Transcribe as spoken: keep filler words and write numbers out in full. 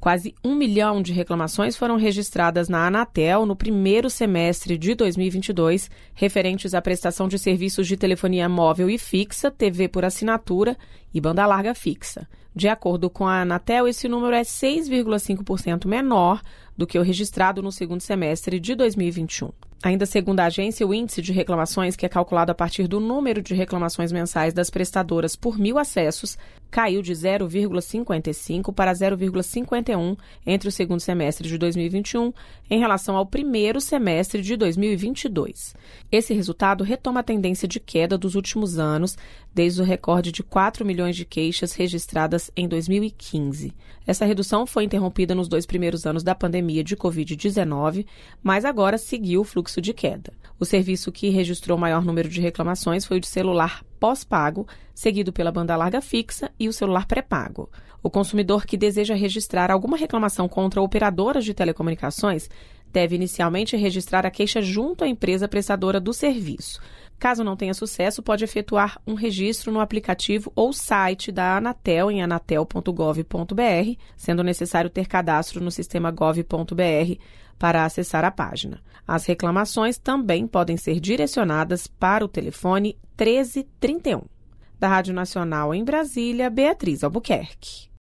Quase um milhão de reclamações foram registradas na Anatel no primeiro semestre de dois mil e vinte e dois, referentes à prestação de serviços de telefonia móvel e fixa, T V por assinatura e banda larga fixa. De acordo com a Anatel, esse número é seis vírgula cinco por cento menor do que o registrado no segundo semestre de dois mil e vinte e um. Ainda segundo a agência, o índice de reclamações, que é calculado a partir do número de reclamações mensais das prestadoras por mil acessos, caiu de zero vírgula cinquenta e cinco para zero vírgula cinquenta e um entre o segundo semestre de dois mil e vinte e um em relação ao primeiro semestre de dois mil e vinte e dois. Esse resultado retoma a tendência de queda dos últimos anos, desde o recorde de quatro milhões de queixas registradas em dois mil e quinze. Essa redução foi interrompida nos dois primeiros anos da pandemia de covid dezenove, mas agora seguiu o fluxo de queda. O serviço que registrou o maior número de reclamações foi o de celular pós-pago, seguido pela banda larga fixa e o celular pré-pago. O consumidor que deseja registrar alguma reclamação contra operadoras de telecomunicações deve inicialmente registrar a queixa junto à empresa prestadora do serviço. Caso não tenha sucesso, pode efetuar um registro no aplicativo ou site da Anatel em anatel ponto gov ponto br, sendo necessário ter cadastro no sistema gov ponto br para acessar a página. As reclamações também podem ser direcionadas para o telefone treze trinta e um. Da Rádio Nacional em Brasília, Beatriz Albuquerque.